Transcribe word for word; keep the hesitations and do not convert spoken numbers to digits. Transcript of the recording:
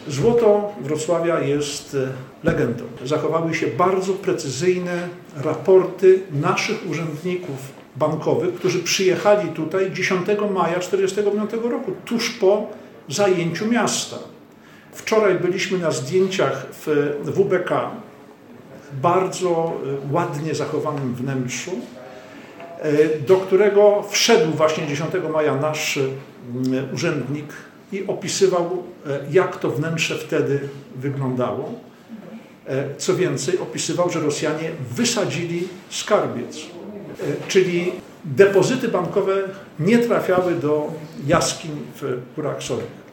Złoto Wrocławia jest legendą. Zachowały się bardzo precyzyjne raporty naszych urzędników bankowych, którzy przyjechali tutaj dziesiątego maja tysiąc dziewięćset czterdziestego piątego roku, tuż po zajęciu miasta. Wczoraj byliśmy na zdjęciach w W B K, bardzo ładnie zachowanym wnętrzu, do którego wszedł właśnie dziesiątego maja nasz urzędnik i opisywał, jak to wnętrze wtedy wyglądało. Co więcej, opisywał, że Rosjanie wysadzili skarbiec, czyli depozyty bankowe nie trafiały do jaskiń w Górach Solnych.